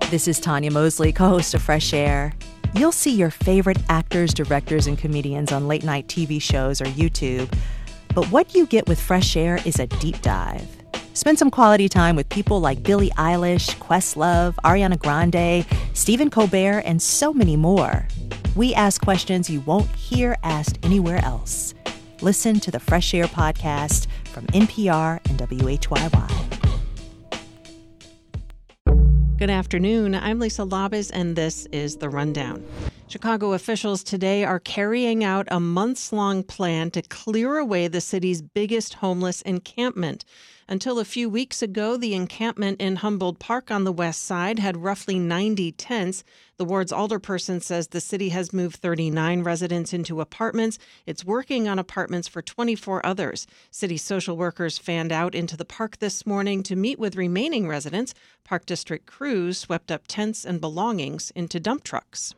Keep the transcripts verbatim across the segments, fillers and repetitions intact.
This is Tanya Mosley, co-host of Fresh Air. You'll see your favorite actors, directors, and comedians on late-night T V shows or YouTube. But what you get with Fresh Air is a deep dive. Spend some quality time with people like Billie Eilish, Questlove, Ariana Grande, Stephen Colbert, and so many more. We ask questions you won't hear asked anywhere else. Listen to the Fresh Air podcast from N P R and W H Y Y. Good afternoon. I'm Lisa Labuz, and this is The Rundown. Chicago officials today are carrying out a months-long plan to clear away the city's biggest homeless encampment. Until a few weeks ago, the encampment in Humboldt Park on the west side had roughly ninety tents. The ward's alderperson says the city has moved thirty-nine residents into apartments. It's working on apartments for twenty-four others. City social workers fanned out into the park this morning to meet with remaining residents. Park District crews swept up tents and belongings into dump trucks.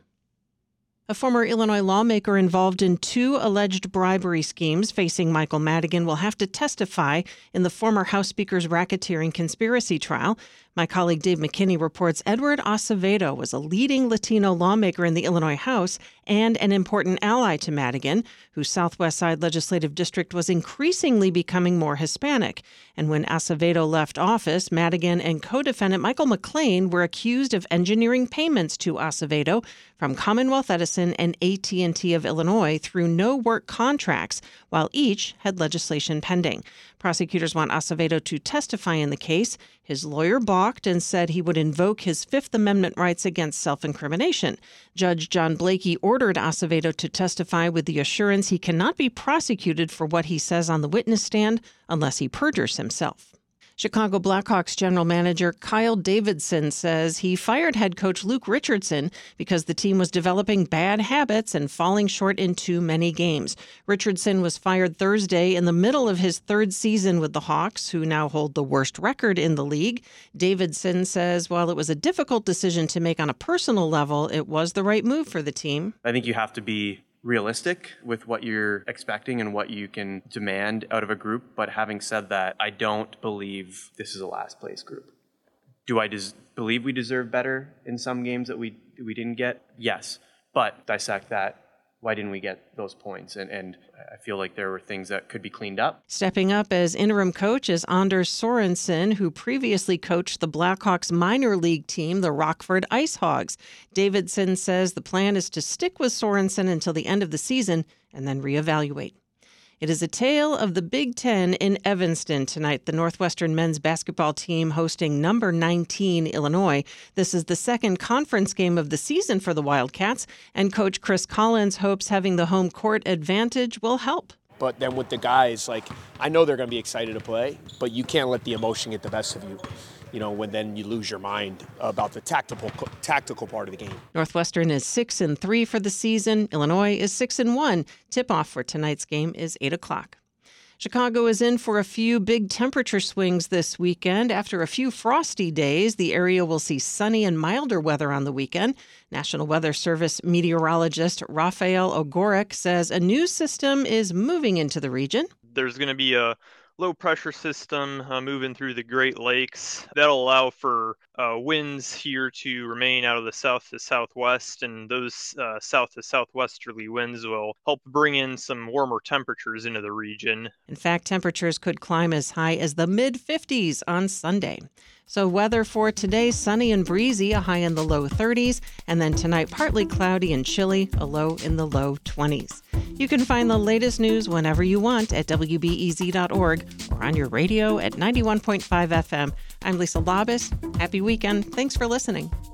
A former Illinois lawmaker involved in two alleged bribery schemes facing Michael Madigan will have to testify in the former House Speaker's racketeering conspiracy trial. My colleague Dave McKinney reports Edward Acevedo was a leading Latino lawmaker in the Illinois House and an important ally to Madigan, whose Southwest Side legislative district was increasingly becoming more Hispanic. And when Acevedo left office, Madigan and co-defendant Michael McLean were accused of engineering payments to Acevedo from Commonwealth Edison and A T and T of Illinois through no-work contracts, while each had legislation pending. Prosecutors want Acevedo to testify in the case. His lawyer balked and said he would invoke his Fifth Amendment rights against self-incrimination. Judge John Blakey ordered Acevedo to testify with the assurance he cannot be prosecuted for what he says on the witness stand unless he perjures himself. Chicago Blackhawks general manager Kyle Davidson says he fired head coach Luke Richardson because the team was developing bad habits and falling short in too many games. Richardson was fired Thursday in the middle of his third season with the Hawks, who now hold the worst record in the league. Davidson says while it was a difficult decision to make on a personal level, it was the right move for the team. I think you have to be realistic with what you're expecting and what you can demand out of a group. But having said that, I don't believe this is a last place group. Do I des- believe we deserve better in some games that we we didn't get? Yes. But dissect that. Why didn't we get those points? And, and I feel like there were things that could be cleaned up. Stepping up as interim coach is Anders Sorensen, who previously coached the Blackhawks minor league team, the Rockford Ice Hogs. Davidson says the plan is to stick with Sorensen until the end of the season and then reevaluate. It is a tale of the Big Ten in Evanston tonight. The Northwestern men's basketball team hosting number nineteen Illinois. This is the second conference game of the season for the Wildcats, and Coach Chris Collins hopes having the home court advantage will help. But then with the guys, like, I know they're going to be excited to play, but you can't let the emotion get the best of you. You know, when then you lose your mind about the tactical tactical part of the game. Northwestern is six and three for the season. Illinois is six and one. Tip-off for tonight's game is eight o'clock. Chicago is in for a few big temperature swings this weekend. After a few frosty days, the area will see sunny and milder weather on the weekend. National Weather Service meteorologist Rafael Ogorek says a new system is moving into the region. There's going to be a low pressure system uh, moving through the Great Lakes. That'll allow for uh, winds here to remain out of the south to southwest, and those uh, south to southwesterly winds will help bring in some warmer temperatures into the region. In fact, temperatures could climb as high as the mid fifties on Sunday. So weather for today, sunny and breezy, a high in the low thirties, and then tonight partly cloudy and chilly, a low in the low twenties. You can find the latest news whenever you want at W B E Z dot org or on your radio at ninety-one point five F M. I'm Lisa Labuz. Happy weekend. Thanks for listening.